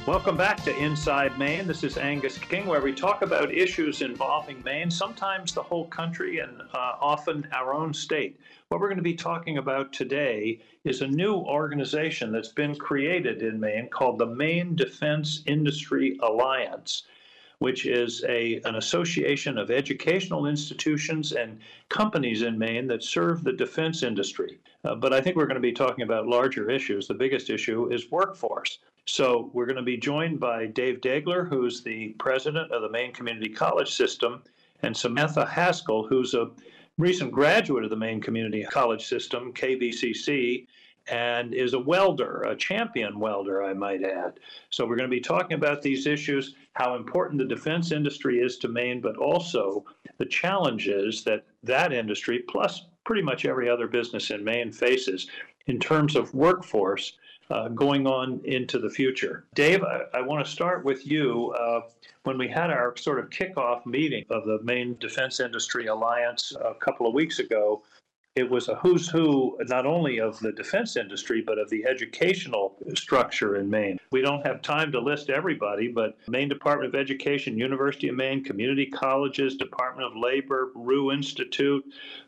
Welcome back to Inside Maine. This is Angus King, where we talk about issues involving Maine, sometimes the whole country and often our own state. What we're going to be talking about today is a new organization that's been created in Maine called the Maine Defense Industry Alliance, which is an association of educational institutions and companies in Maine that serve the defense industry. But I think we're going to be talking about larger issues. The biggest issue is workforce. So we're going to be joined by Dave Degler, who's the president of the Maine Community College System, and Samantha Haskell, who's a recent graduate of the Maine Community College System, KVCC, and is a welder, a champion welder, I might add. So we're going to be talking about these issues, how important the defense industry is to Maine, but also the challenges that that industry, plus pretty much every other business in Maine, faces in terms of workforce going on into the future. Dave, I want to start with you. When we had our sort of kickoff meeting of the Maine Defense Industry Alliance a couple of weeks ago, it was a who's who, not only of the defense industry, but of the educational structure in Maine. We don't have time to list everybody, but Maine Department of Education, University of Maine, community colleges, Department of Labor, Rue Institute,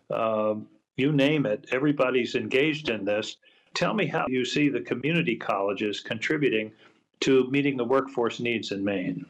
you name it, everybody's engaged in this. Tell me how you see the community colleges contributing to meeting the workforce needs in Maine.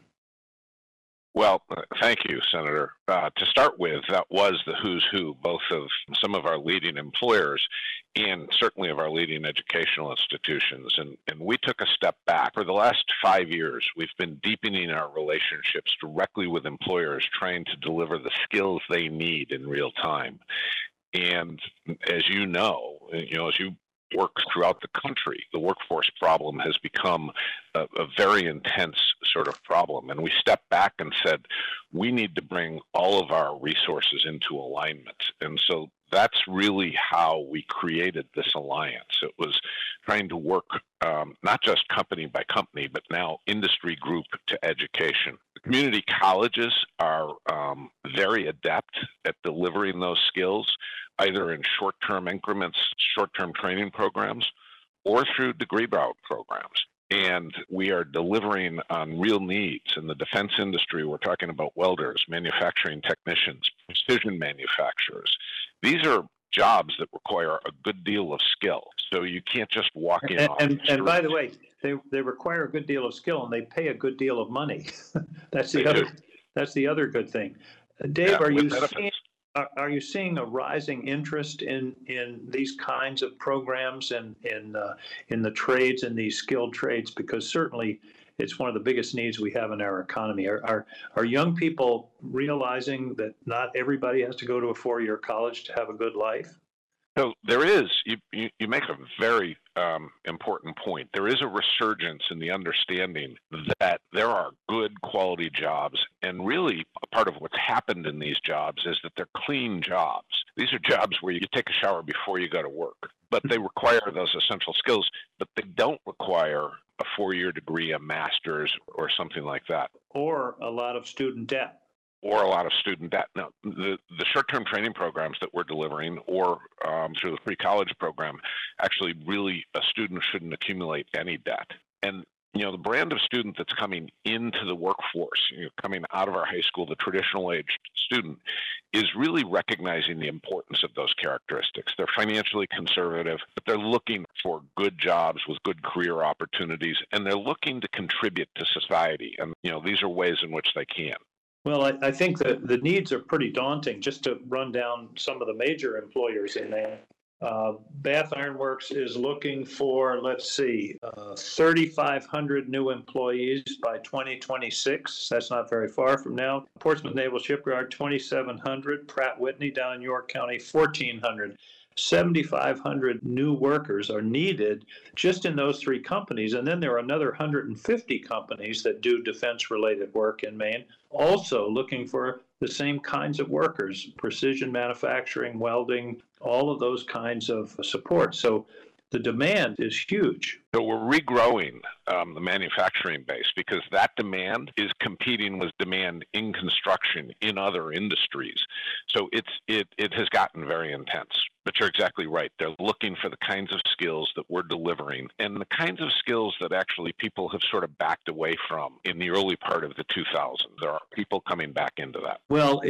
Well, thank you, Senator. To start with, that was the who's who, both of some of our leading employers and certainly of our leading educational institutions. And we took a step back. For the last 5 years, we've been deepening our relationships directly with employers, trying to deliver the skills they need in real time. And as you know, as you work throughout the country, the workforce problem has become a very intense sort of problem. And we stepped back and said, we need to bring all of our resources into alignment. And so that's really how we created this alliance. It was trying to work not just company by company, but now industry group to education. The community colleges are very adept at delivering those skills, either in short-term increments, short-term training programs, or through degree-bound programs. And we are delivering on real needs. In the defense industry, we're talking about welders, manufacturing technicians, precision manufacturers. These are jobs that require a good deal of skill. So you can't just walk in. And by the way, they require a good deal of skill, and they pay a good deal of money. That's the other good thing. Dave, are you seeing a rising interest in these kinds of programs and in the trades and these skilled trades? Because certainly it's one of the biggest needs we have in our economy. Are young people realizing that not everybody has to go to a 4-year college to have a good life? So there is, you make a very important point. There is a resurgence in the understanding that there are good quality jobs. And really, a part of what's happened in these jobs is that they're clean jobs. These are jobs where you take a shower before you go to work, but they require those essential skills, but they don't require a 4-year degree, a master's, or something like that. Or a lot of student debt. Now, the short-term training programs that we're delivering or through the free college program, actually really a student shouldn't accumulate any debt. And, the brand of student that's coming into the workforce, coming out of our high school, the traditional age student, is really recognizing the importance of those characteristics. They're financially conservative, but they're looking for good jobs with good career opportunities, and they're looking to contribute to society. And, these are ways in which they can. Well, I think that the needs are pretty daunting. Just to run down some of the major employers in there, Bath Iron Works is looking for, 3,500 new employees by 2026. That's not very far from now. Portsmouth Naval Shipyard, 2,700. Pratt Whitney down in York County, 1,400. 7,500 new workers are needed just in those 3 companies. And then there are another 150 companies that do defense-related work in Maine, also looking for the same kinds of workers, precision manufacturing, welding, all of those kinds of support. So the demand is huge. So we're regrowing the manufacturing base because that demand is competing with demand in construction, in other industries. So it has gotten very intense. But you're exactly right. They're looking for the kinds of skills that we're delivering and the kinds of skills that actually people have sort of backed away from in the early part of the 2000s. There are people coming back into that. Well,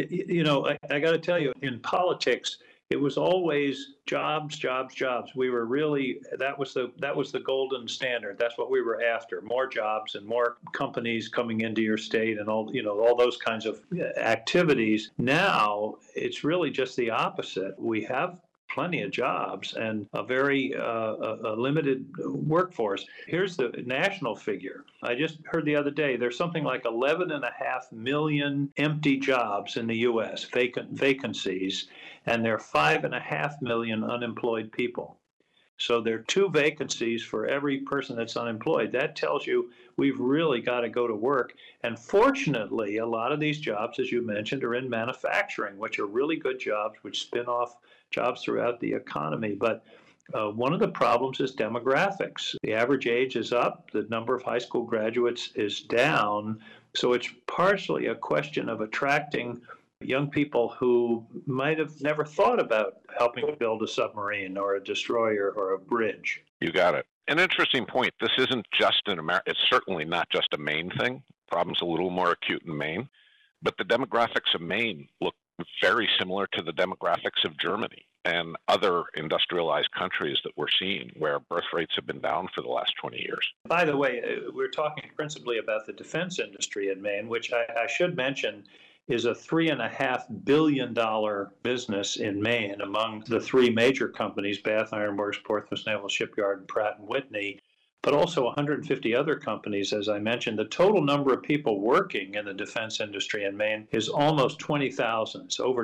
I got to tell you, in politics, it was always jobs, jobs, jobs. We were really that was the golden standard. That's what we were after: more jobs and more companies coming into your state, and all those kinds of activities. Now it's really just the opposite. We have plenty of jobs and a very a limited workforce. Here's the national figure. I just heard the other day there's something like 11.5 million empty jobs in the U.S., vacancies, and there are 5.5 million unemployed people. So there are 2 vacancies for every person that's unemployed. That tells you we've really got to go to work. And fortunately, a lot of these jobs, as you mentioned, are in manufacturing, which are really good jobs, which spin off jobs throughout the economy. But one of the problems is demographics. The average age is up. The number of high school graduates is down. So it's partially a question of attracting young people who might have never thought about helping build a submarine or a destroyer or a bridge. You got it. An interesting point. This isn't just an America. It's certainly not just a Maine thing. The problem's a little more acute in Maine, but the demographics of Maine look very similar to the demographics of Germany and other industrialized countries that we're seeing where birth rates have been down for the last 20 years. By the way, we're talking principally about the defense industry in Maine, which I should mention is a $3.5 billion business in Maine among the 3 major companies, Bath Iron Works, Portsmouth Naval Shipyard, and Pratt & Whitney, but also 150 other companies, as I mentioned. The total number of people working in the defense industry in Maine is almost 20,000. It's over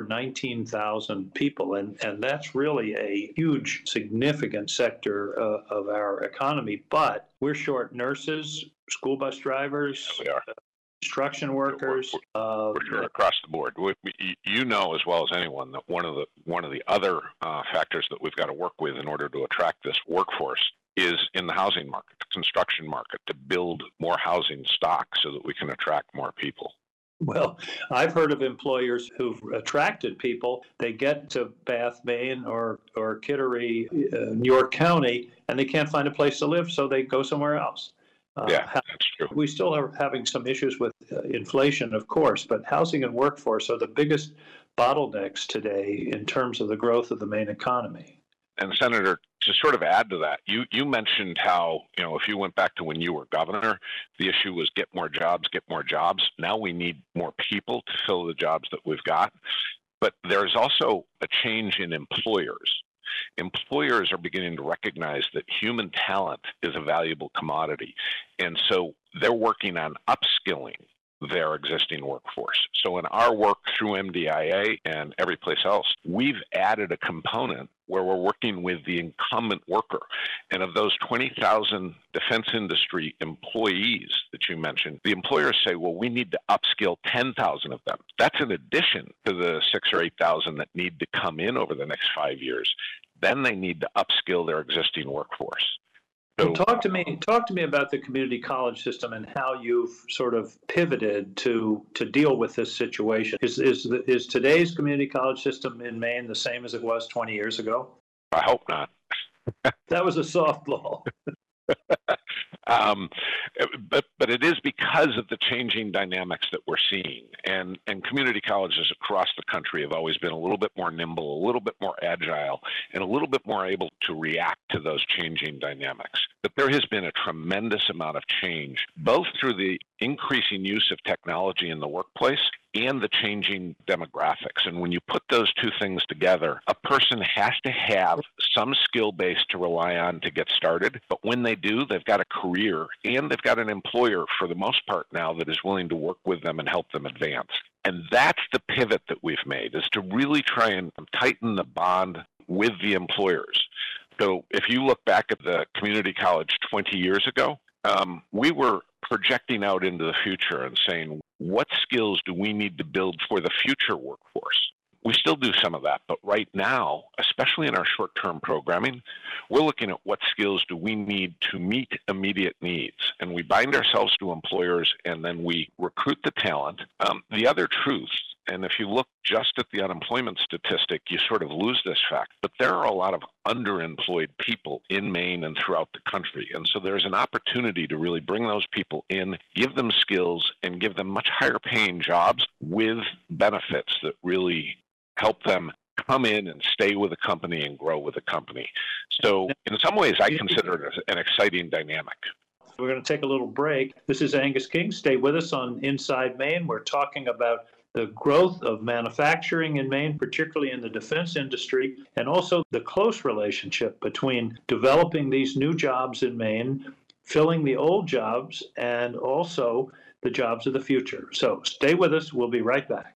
19,000 people, and that's really a huge, significant sector of our economy. But we're short nurses, school bus drivers. Yeah, we are. Construction workers. We're sure across the board. You know as well as anyone that one of the other factors that we've got to work with in order to attract this workforce is in the housing market, the construction market, to build more housing stock so that we can attract more people. Well, I've heard of employers who've attracted people. They get to Bath, Maine, or Kittery, New York County, and they can't find a place to live, so they go somewhere else. Yeah, that's true. We still are having some issues with inflation, of course, but housing and workforce are the biggest bottlenecks today in terms of the growth of the Maine economy. And Senator, to sort of add to that, you mentioned how, if you went back to when you were governor, the issue was get more jobs, get more jobs. Now we need more people to fill the jobs that we've got. But there's also a change in employers. Employers are beginning to recognize that human talent is a valuable commodity. And so they're working on upskilling their existing workforce. So in our work through MDIA and every place else, we've added a component where we're working with the incumbent worker. And of those 20,000 defense industry employees that you mentioned, the employers say, well, we need to upskill 10,000 of them. That's in addition to the 6,000 or 8,000 that need to come in over the next 5 years. Then they need to upskill their existing workforce. So, talk to me about the community college system and how you've sort of pivoted to deal with this situation. Is today's community college system in Maine the same as it was 20 years ago? I hope not. That was a softball. But it is because of the changing dynamics that we're seeing. And community colleges across the country have always been a little bit more nimble, a little bit more agile, and a little bit more able to react to those changing dynamics. But there has been a tremendous amount of change, both through the increasing use of technology in the workplace and the changing demographics. And when you put those two things together, a person has to have some skill base to rely on to get started. But when they do, they've got a career and they've got an employer for the most part now that is willing to work with them and help them advance. And that's the pivot that we've made, is to really try and tighten the bond with the employers. So if you look back at the community college 20 years ago, we were projecting out into the future and saying, what skills do we need to build for the future workforce? We still do some of that, but right now, especially in our short-term programming, we're looking at what skills do we need to meet immediate needs. And we bind ourselves to employers, and then we recruit the talent. The other truth, and if you look just at the unemployment statistic, you sort of lose this fact, but there are a lot of underemployed people in Maine and throughout the country. And so there's an opportunity to really bring those people in, give them skills, and give them much higher paying jobs with benefits that really help them come in and stay with a company and grow with a company. So in some ways, I consider it an exciting dynamic. We're going to take a little break. This is Angus King. Stay with us on Inside Maine. We're talking about the growth of manufacturing in Maine, particularly in the defense industry, and also the close relationship between developing these new jobs in Maine, filling the old jobs, and also the jobs of the future. So stay with us. We'll be right back.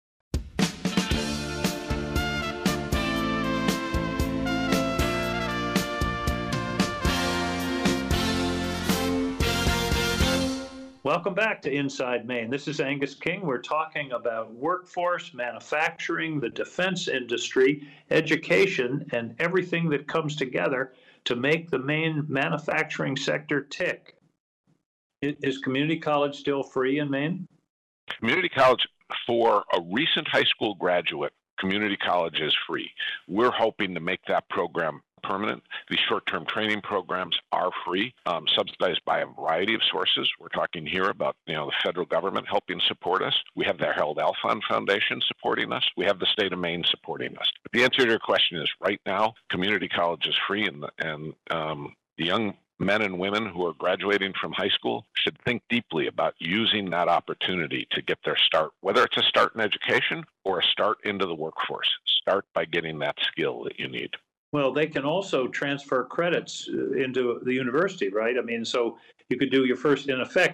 Welcome back to Inside Maine. This is Angus King. We're talking about workforce, manufacturing, the defense industry, education, and everything that comes together to make the Maine manufacturing sector tick. Is community college still free in Maine? Community college for a recent high school graduate, community college is free. We're hoping to make that program permanent. These short-term training programs are free, subsidized by a variety of sources. We're talking here about the federal government helping support us. We have the Harold Alfond Foundation supporting us. We have the state of Maine supporting us. But the answer to your question is right now, community college is free, and the young men and women who are graduating from high school should think deeply about using that opportunity to get their start, whether it's a start in education or a start into the workforce. Start by getting that skill that you need. Well, they can also transfer credits into the university, right? I mean, so you could do your first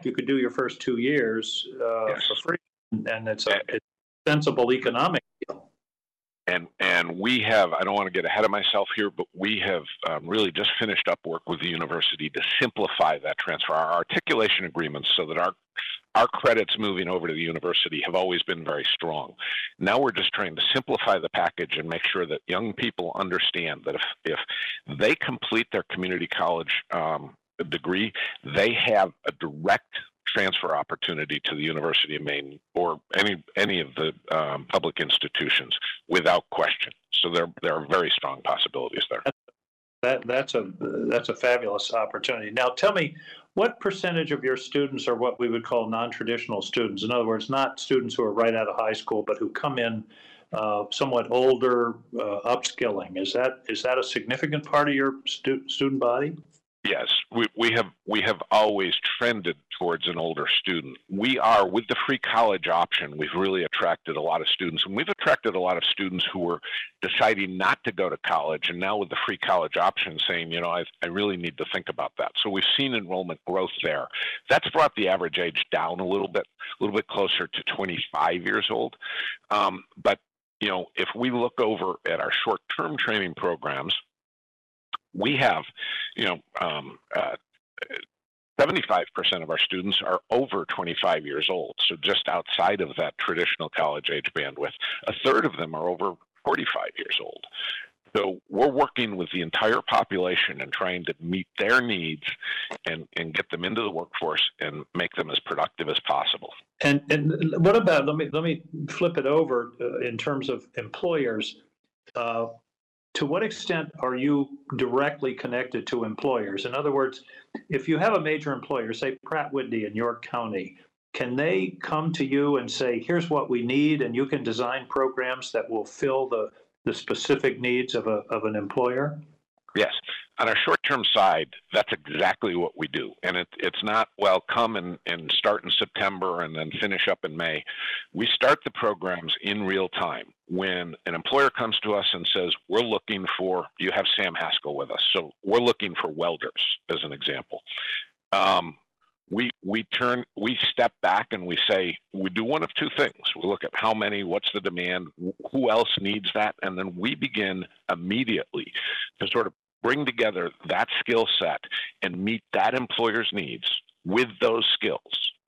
2 years Yes. for free, and it's a sensible economic deal. And we have, I don't want to get ahead of myself here, but we have really just finished up work with the university to simplify that transfer. Our articulation agreements so that our credits moving over to the university have always been very strong. Now we're just trying to simplify the package and make sure that young people understand that if they complete their community college degree, they have a direct transfer opportunity to the University of Maine or any of the public institutions without question. So there are very strong possibilities there. That's a fabulous opportunity. Now, tell me, what percentage of your students are what we would call non-traditional students? In other words, not students who are right out of high school, but who come in somewhat older, upskilling. Is that a significant part of your student body? Yes, we have always trended towards an older student. We are, with the free college option, we've really attracted a lot of students, and we've attracted a lot of students who were deciding not to go to college, and now with the free college option saying, I really need to think about that. So we've seen enrollment growth there. That's brought the average age down a little bit closer to 25 years old. But if we look over at our short-term training programs, we have, 75% of our students are over 25 years old, so just outside of that traditional college age bandwidth. A third of them are over 45 years old. So we're working with the entire population and trying to meet their needs and get them into the workforce and make them as productive as possible. And what about, let me flip it over in terms of employers. To what extent are you directly connected to employers? In other words, if you have a major employer, say Pratt Whitney in York County, can they come to you and say, here's what we need, and you can design programs that will fill the specific needs of an employer? Yes. On our short-term side, that's exactly what we do. And it's not, well, come and start in September and then finish up in May. We start the programs in real time. When an employer comes to us and says, we're looking for, you have Sam Haskell with us, so we're looking for welders, as an example. We step back and we say, we do one of two things. We look at how many, what's the demand, who else needs that, and then we begin immediately to sort of bring together that skill set and meet that employer's needs with those skills.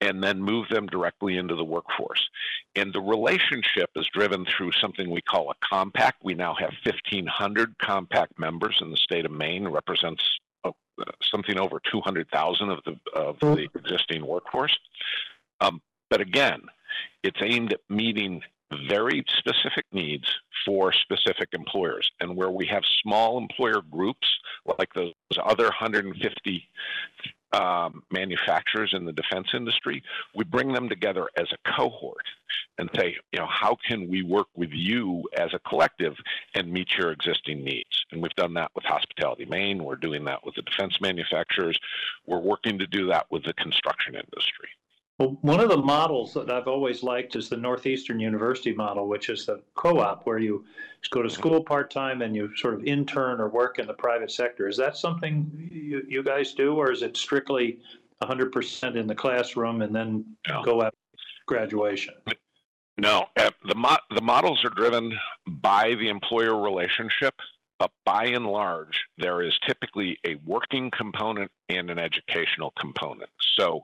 and then move them directly into the workforce. And the relationship is driven through something we call a compact. We now have 1,500 compact members in the state of Maine, represents something over 200,000 of the existing workforce. But again, it's aimed at meeting very specific needs for specific employers. And where we have small employer groups, like those other 150 manufacturers in the defense industry, we bring them together as a cohort and say, how can we work with you as a collective and meet your existing needs? And we've done that with Hospitality Maine. We're doing that with the defense manufacturers. We're working to do that with the construction industry. Well, one of the models that I've always liked is the Northeastern University model, which is the co-op, where you go to school part-time and you sort of intern or work in the private sector. Is that something you guys do, or is it strictly 100% in the classroom and then go after graduation? No, the models are driven by the employer relationship, but by and large, there is typically a working component and an educational component. So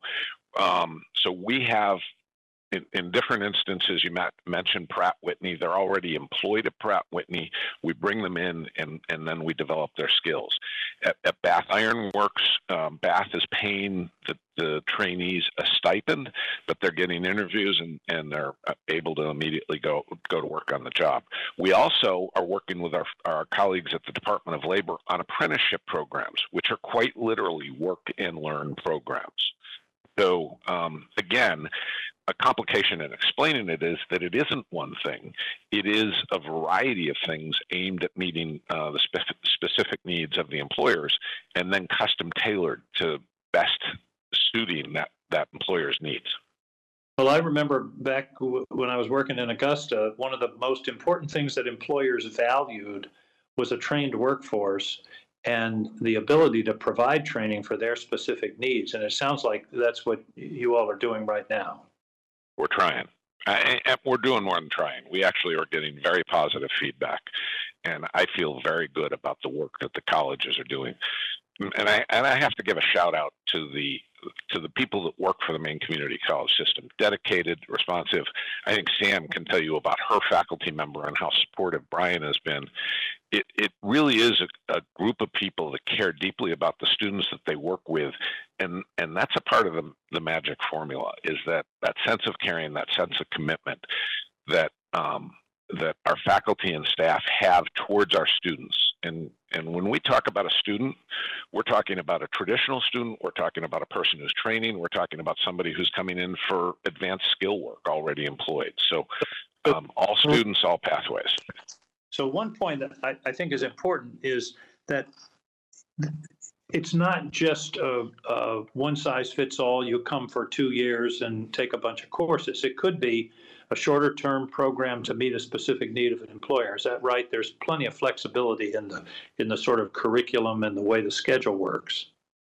we have, in different instances, you mentioned Pratt Whitney. They're already employed at Pratt Whitney. We bring them in, and then we develop their skills. At Bath Iron Works, Bath is paying the trainees a stipend, but they're getting interviews and they're able to immediately go to work on the job. We also are working with our colleagues at the Department of Labor on apprenticeship programs, which are quite literally work and learn programs. So again, a complication in explaining it is that it isn't one thing. It is a variety of things aimed at meeting the specific needs of the employers and then custom tailored to best suiting that employer's needs. Well, I remember back when I was working in Augusta, one of the most important things that employers valued was a trained workforce and the ability to provide training for their specific needs. And it sounds like that's what you all are doing right now. We're trying. We're doing more than trying. We actually are getting very positive feedback, and I feel very good about the work that the colleges are doing. And I have to give a shout out to the people that work for the Maine Community College system, dedicated, responsive. I think Sam can tell you about her faculty member and how supportive Brian has been. It really is a group of people that care deeply about the students that they work with, and that's a part of the magic formula, is that sense of caring, that sense of commitment that our faculty and staff have towards our students. And when we talk about a student, we're talking about a traditional student, we're talking about a person who's training, we're talking about somebody who's coming in for advanced skill work already employed. So all students, all pathways. So one point that I think is important is that it's not just a one size fits all. You come for 2 years and take a bunch of courses. It could be a shorter term program to meet a specific need of an employer. Is that right? There's plenty of flexibility in the sort of curriculum and the way the schedule works.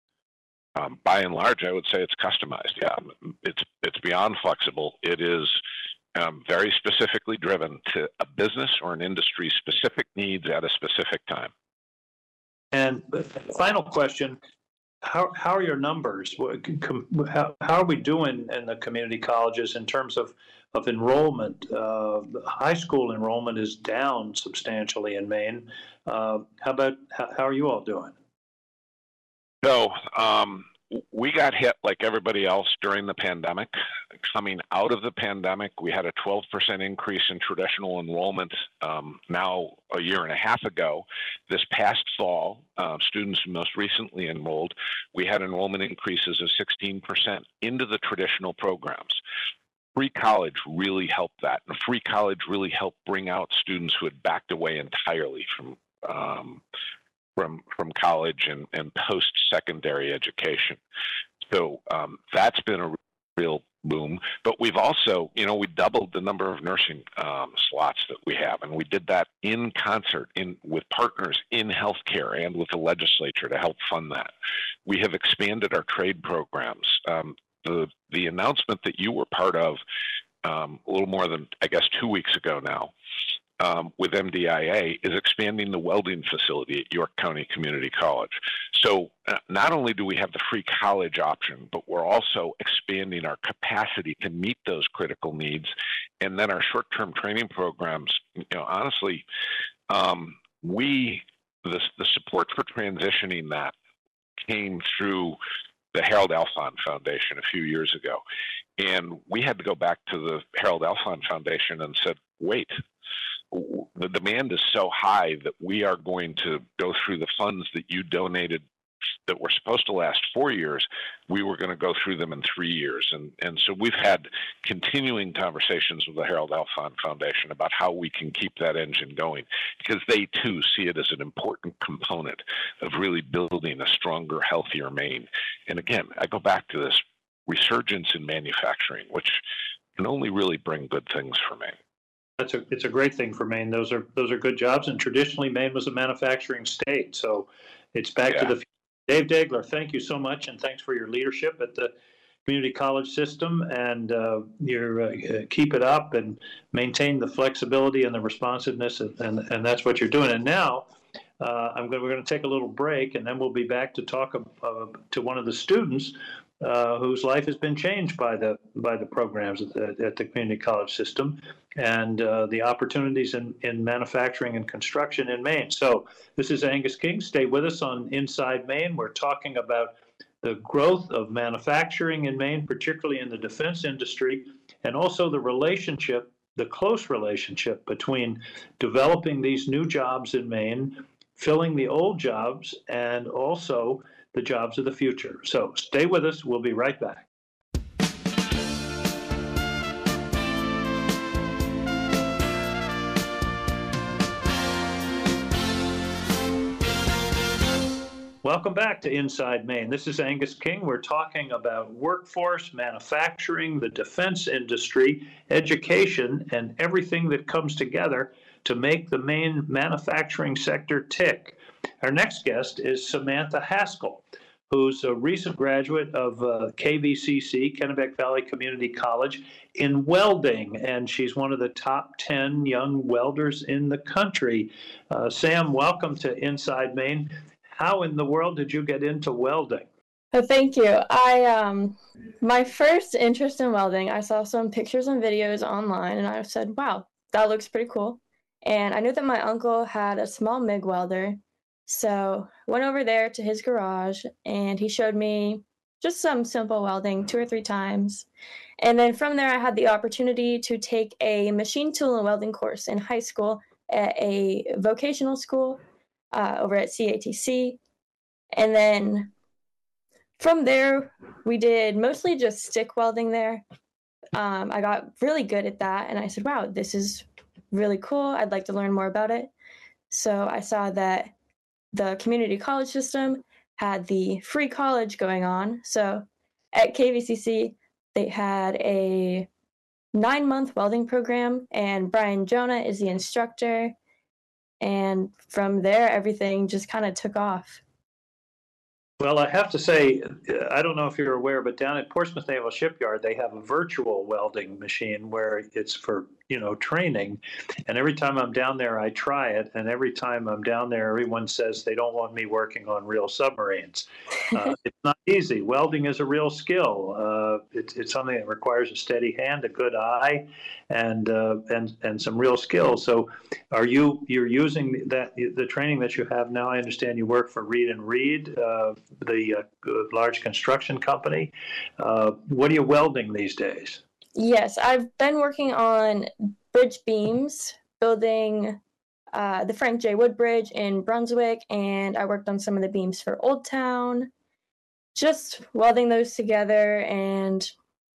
By and large, I would say it's customized. Yeah, it's beyond flexible. It is very specifically driven to a business or an industry specific needs at a specific time. And final question, how are your numbers? How are we doing in the community colleges in terms of enrollment? High school enrollment is down substantially in Maine. How are you all doing? So we got hit like everybody else during the pandemic. Coming out of the pandemic, we had a 12% increase in traditional enrollment. Now, a year and a half ago, this past fall, students who most recently enrolled, we had enrollment increases of 16% into the traditional programs. Free college really helped that. And free college really helped bring out students who had backed away entirely from college and post-secondary education. So that's been a real boom. But we've also, we doubled the number of nursing slots that we have, and we did that in concert with partners in healthcare and with the legislature to help fund that. We have expanded our trade programs. The announcement that you were part of a little more than, I guess, 2 weeks ago now with MDIA is expanding the welding facility at York County Community College. So not only do we have the free college option, but we're also expanding our capacity to meet those critical needs. And then our short-term training programs, honestly, the support for transitioning that came through the Harold Alfond Foundation a few years ago. And we had to go back to the Harold Alfond Foundation and said, wait, the demand is so high that we are going to go through the funds that you donated that were supposed to last 4 years. We were going to go through them in 3 years. And so we've had continuing conversations with the Harold Alfond Foundation about how we can keep that engine going, because they too see it as an important component of really building a stronger, healthier Maine. And again, I go back to this resurgence in manufacturing, which can only really bring good things for Maine. It's a great thing for Maine. Those are good jobs, and traditionally Maine was a manufacturing state, so it's back to the future. Dave Degler, thank you so much, and thanks for your leadership at the community college system, and keep it up and maintain the flexibility and the responsiveness, and that's what you're doing. And now we're going to take a little break, and then we'll be back to talk to one of the students whose life has been changed by the programs at the community college system, and the opportunities in manufacturing and construction in Maine. So this is Angus King. Stay with us on Inside Maine. We're talking about the growth of manufacturing in Maine, particularly in the defense industry, and also the close relationship between developing these new jobs in Maine, filling the old jobs, and also the jobs of the future. So stay with us. We'll be right back. Welcome back to Inside Maine. This is Angus King. We're talking about workforce, manufacturing, the defense industry, education, and everything that comes together to make the Maine manufacturing sector tick. Our next guest is Samantha Haskell, who's a recent graduate of KVCC, Kennebec Valley Community College, in welding, and she's one of the top 10 young welders in the country. Sam, welcome to Inside Maine. How in the world did you get into welding? Oh, thank you. My first interest in welding, I saw some pictures and videos online, and I said, wow, that looks pretty cool. And I knew that my uncle had a small MIG welder, so I went over there to his garage, and he showed me just some simple welding 2 or 3 times. And then from there, I had the opportunity to take a machine tool and welding course in high school at a vocational school over at CATC. And then from there, we did mostly just stick welding there. I got really good at that, and I said, wow, this is really cool. I'd like to learn more about it. So I saw that the community college system had the free college going on. So at KVCC, they had a 9-month welding program, and Brian Jonah is the instructor. And from there, everything just kind of took off. Well, I have to say, I don't know if you're aware, but down at Portsmouth Naval Shipyard, they have a virtual welding machine where it's for, training. And every time I'm down there, I try it. And every time I'm down there, everyone says they don't want me working on real submarines. It's not easy. Welding is a real skill. It's something that requires a steady hand, a good eye, and some real skills. So you're using the training that you have now? I understand you work for Reed and Reed, the large construction company. What are you welding these days? Yes, I've been working on bridge beams, building the Frank J. Wood Bridge in Brunswick, and I worked on some of the beams for Old Town, just welding those together and,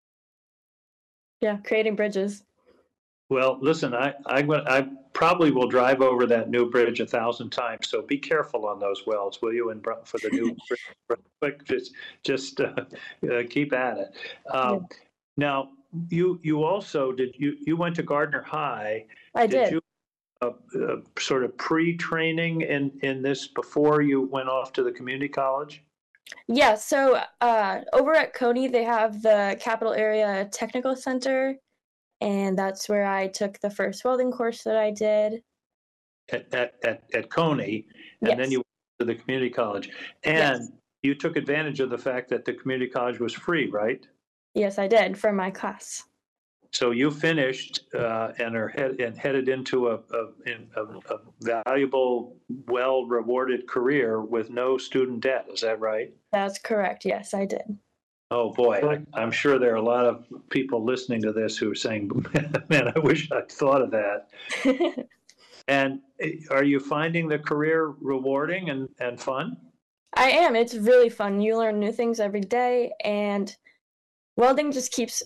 creating bridges. Well, listen, I probably will drive over that new bridge 1,000 times, so be careful on those welds, will you? And for the new bridge, just keep at it. Now, you also you went to Gardner High. I did. You sort of pre-training in this before you went off to the community college? Yeah, so over at Coney, they have the Capital Area Technical Center, and that's where I took the first welding course that I did. At Coney, and then Yes, you went to the community college. And yes, you took advantage of the fact that the community college was free, right? yes, I did for my class. So you finished and are headed into a valuable, well-rewarded career with no student debt. Is that right? That's correct. Yes, I did. Oh boy, I'm sure there are a lot of people listening to this who are saying, "Man, I wish I'd thought of that." And are you finding the career rewarding and fun? I am. It's really fun. You learn new things every day, and welding just keeps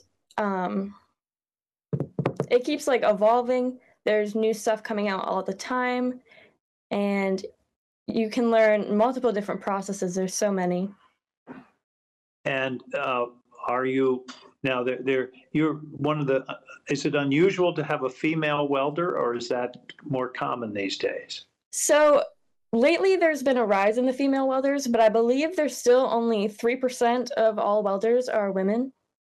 it keeps like evolving. There's new stuff coming out all the time, and you can learn multiple different processes. There's so many. And are you now you're one of the, is it unusual to have a female welder, or is that more common these days? So lately, there's been a rise in the female welders, but I believe there's still only 3% of all welders are women.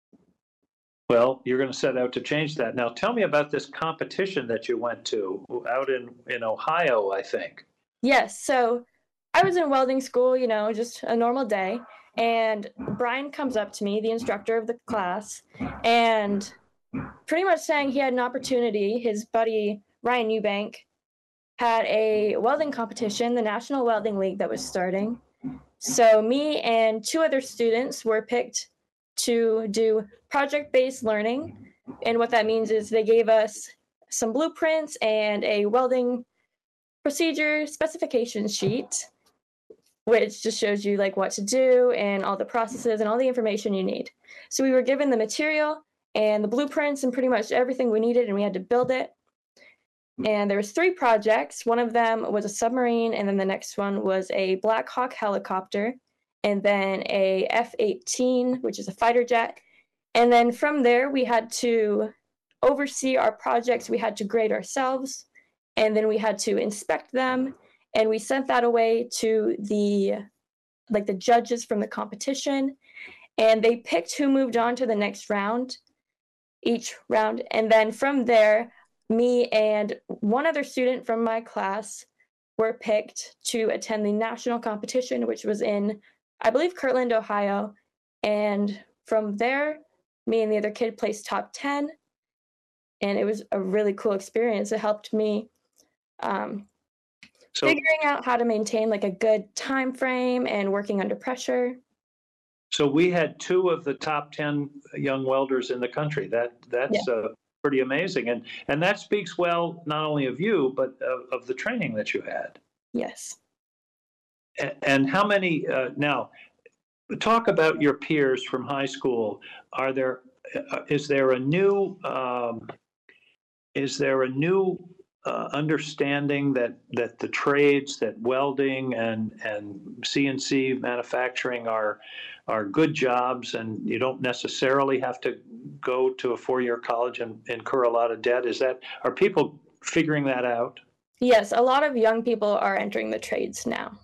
Well, you're going to set out to change that. Now, tell me about this competition that you went to out in Ohio, I think. Yes, so I was in welding school, just a normal day, and Brian comes up to me, the instructor of the class, and pretty much saying he had an opportunity. His buddy Ryan Eubank had a welding competition, the National Welding League, that was starting. So me and two other students were picked to do project-based learning. And what that means is they gave us some blueprints and a welding procedure specification sheet, which just shows you like what to do and all the processes and all the information you need. So we were given the material and the blueprints and pretty much everything we needed, and we had to build it. And there was 3 projects. One of them was a submarine, and then the next one was a Black Hawk helicopter, and then a F-18, which is a fighter jet. And then from there, we had to oversee our projects. We had to grade ourselves, and then we had to inspect them. And we sent that away to the judges from the competition, and they picked who moved on to the next round, each round. And then from there, me and one other student from my class were picked to attend the national competition, which was in, I believe, Kirtland, Ohio. And from there, me and the other kid placed top 10. And it was a really cool experience. It helped me figuring out how to maintain like a good time frame and working under pressure. So we had 2 of the top 10 young welders in the country. That's pretty amazing, and that speaks well not only of you but of the training that you had. Yes. And how many now? Talk about your peers from high school. Is there a new understanding that the trades, that welding and CNC manufacturing are good jobs, and you don't necessarily have to go to a 4-year college and incur a lot of debt? Are people figuring that out? Yes, a lot of young people are entering the trades now.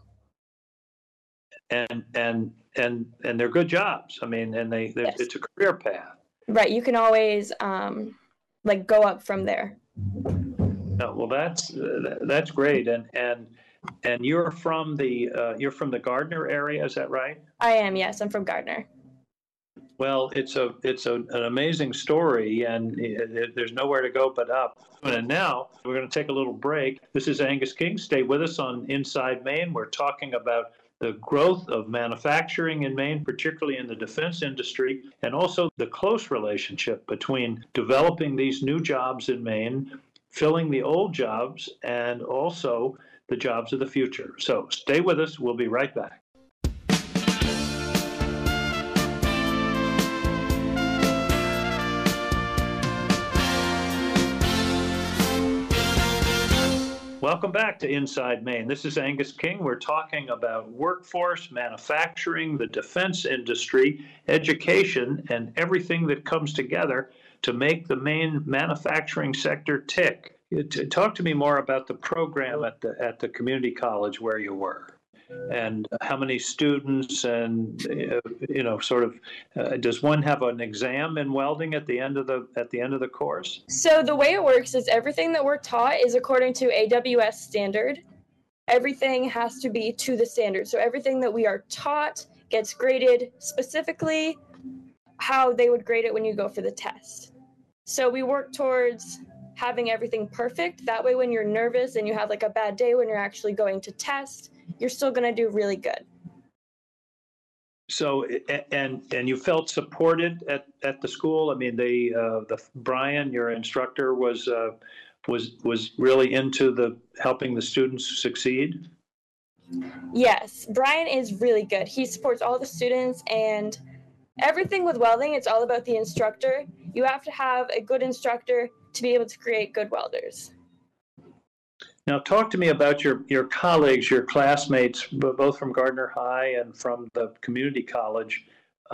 And they're good jobs. I mean, and Yes. it's a career path. Right, you can always go up from there. No, well, that's great. And you're from the Gardner area, is that right? I am, yes, I'm from Gardner. Well, it's an amazing story, and there's nowhere to go but up. And now we're going to take a little break. This is Angus King. Stay with us on Inside Maine. We're talking about the growth of manufacturing in Maine, particularly in the defense industry, and also the close relationship between developing these new jobs in Maine, filling the old jobs, and also the jobs of the future. So stay with us. We'll be right back. Welcome back to Inside Maine. This is Angus King. We're talking about workforce, manufacturing, the defense industry, education, and everything that comes together to make the Maine manufacturing sector tick. Talk to me more about the program at the community college where you were. and how many students, and sort of, does one have an exam in welding at the end of the course? So the way it works is everything that we're taught is according to AWS standard. Everything has to be to the standard. So everything that we are taught gets graded specifically how they would grade it when you go for the test. So we work towards having everything perfect. That way, when you're nervous and you have like a bad day when you're actually going to test, you're still going to do really good. So, and you felt supported at the school? I mean, the Brian, your instructor, was really into the helping the students succeed? Yes, Brian is really good. He supports all the students, and everything with welding, it's all about the instructor. You have to have a good instructor to be able to create good welders. Now, talk to me about your colleagues, your classmates, both from Gardner High and from the community college.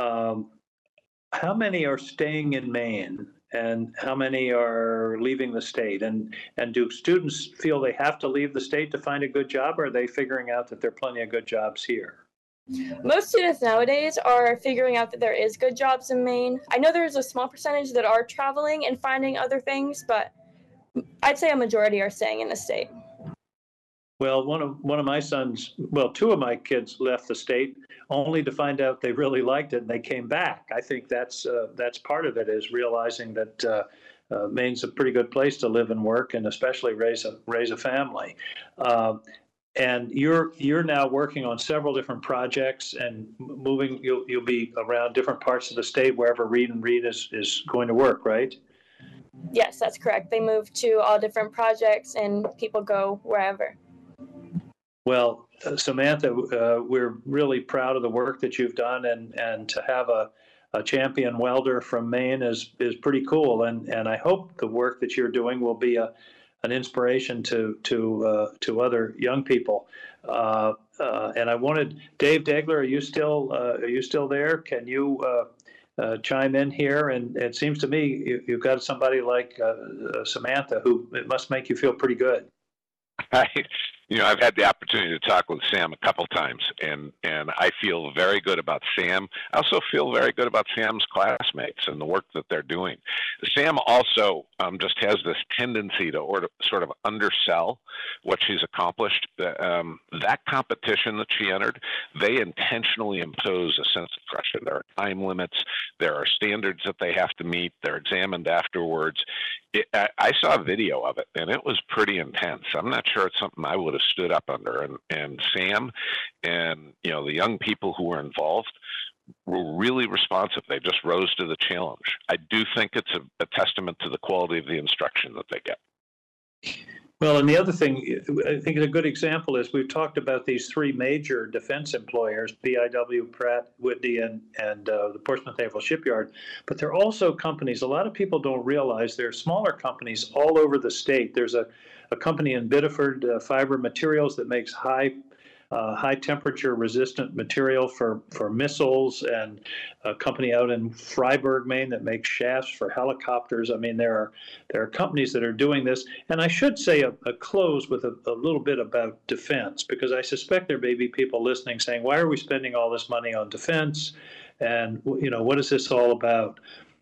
How many are staying in Maine, and how many are leaving the state? And do students feel they have to leave the state to find a good job, or are they figuring out that there are plenty of good jobs here? Most students nowadays are figuring out that there is good jobs in Maine. I know there's a small percentage that are traveling and finding other things, but I'd say a majority are staying in the state. Well, one of my sons, well, two of my kids left the state only to find out they really liked it and they came back. I think that's part of it, is realizing that Maine's a pretty good place to live and work, and especially raise a family. And you're now working on several different projects and moving. You'll be around different parts of the state wherever Reed and Reed is going to work, right? Yes, that's correct. They move to all different projects and people go wherever. Well, Samantha, we're really proud of the work that you've done, and to have a champion welder from Maine is pretty cool. And I hope the work that you're doing will be an inspiration to other young people. And I wanted Dave Degler. Are you still there? Can you chime in here? And it seems to me you've got somebody like Samantha, who it must make you feel pretty good. I've had the opportunity to talk with Sam a couple times, and I feel very good about Sam. I also feel very good about Sam's classmates and the work that they're doing. Sam also just has this tendency to sort of undersell what she's accomplished. That competition that she entered, they intentionally impose a sense of pressure. There are time limits. There are standards that they have to meet. They're examined afterwards. I saw a video of it, and it was pretty intense. I'm not sure it's something I would have stood up under. And Sam and the young people who were involved were really responsive. They just rose to the challenge. I do think it's a testament to the quality of the instruction that they get. Well, and the other thing, I think a good example is we've talked about these three major defense employers, BIW, Pratt, Whitney, and the Portsmouth Naval Shipyard. But there are also companies, a lot of people don't realize there are smaller companies all over the state. There's a company in Biddeford, Fiber Materials, that makes high temperature resistant material for missiles, and a company out in Freiburg, Maine, that makes shafts for helicopters. I mean, there are companies that are doing this. And I should say a close with a little bit about defense, because I suspect there may be people listening saying, why are we spending all this money on defense? And what is this all about?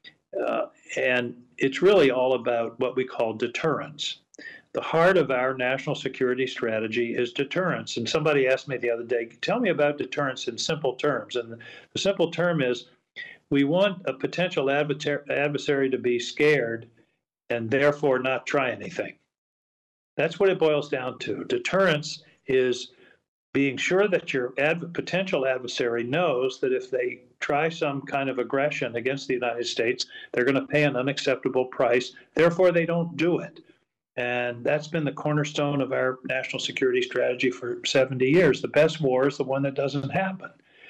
And it's really all about what we call deterrence. The heart of our national security strategy is deterrence. And somebody asked me the other day, tell me about deterrence in simple terms. And the simple term is, we want a potential adversary to be scared and therefore not try anything. That's what it boils down to. Deterrence is being sure that your potential adversary knows that if they try some kind of aggression against the United States, they're going to pay an unacceptable price. Therefore, they don't do it. And that's been the cornerstone of our national security strategy for 70 years. The best war is the one that doesn't happen.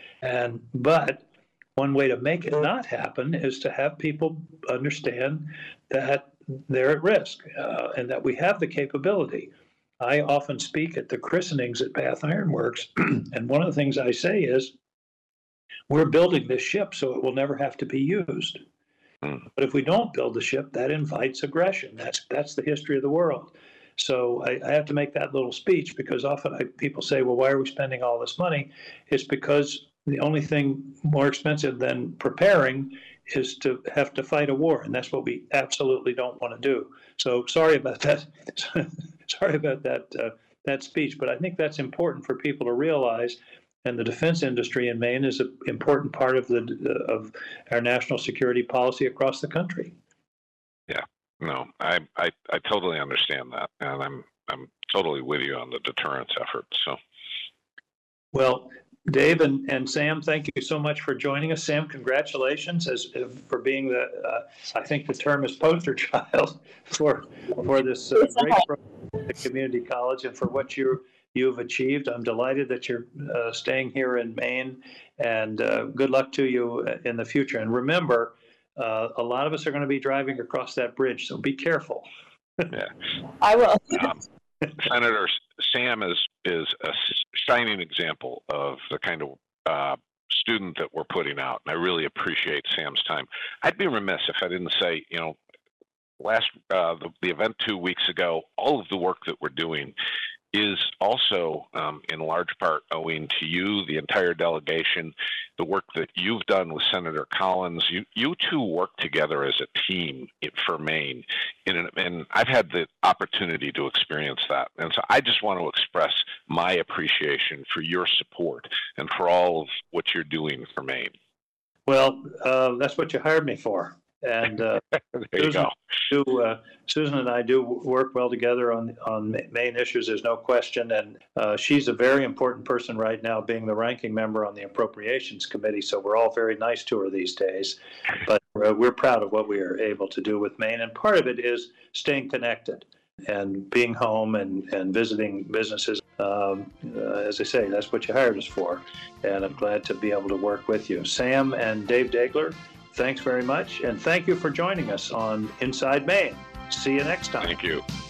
But one way to make it not happen is to have people understand that they're at risk and that we have the capability. I often speak at the christenings at Bath Iron Works, and one of the things I say is, we're building this ship so it will never have to be used. But if we don't build the ship, that invites aggression. That's the history of the world. So I have to make that little speech because often people say, well, why are we spending all this money? It's because the only thing more expensive than preparing is to have to fight a war. And that's what we absolutely don't want to do. So sorry about that. Sorry about that speech. But I think that's important for people to realize. And the defense industry in Maine is an important part of our national security policy across the country. Yeah, no, I totally understand that, and I'm totally with you on the deterrence effort. So, well, Dave and Sam, thank you so much for joining us. Sam, congratulations for being I think the term is poster child for this great program at the community college and for what you've achieved. I'm delighted that you're staying here in Maine, and good luck to you in the future. And remember, a lot of us are going to be driving across that bridge, so be careful. Yeah, I will. Senator Sam is a shining example of the kind of student that we're putting out, and I really appreciate Sam's time. I'd be remiss if I didn't say, the event 2 weeks ago, all of the work that we're doing is also in large part owing to you, the entire delegation, the work that you've done with Senator Collins. You two work together as a team for Maine, and I've had the opportunity to experience that. And so I just want to express my appreciation for your support and for all of what you're doing for Maine. Well, that's what you hired me for. And there you go. Susan and I do work well together on Maine issues. There's no question, and she's a very important person right now, being the ranking member on the Appropriations Committee. So we're all very nice to her these days. But we're proud of what we are able to do with Maine, and part of it is staying connected and being home and visiting businesses. As I say, that's what you hired us for, and I'm glad to be able to work with you. Sam and Dave Degler, thanks very much, and thank you for joining us on Inside Maine. See you next time. Thank you.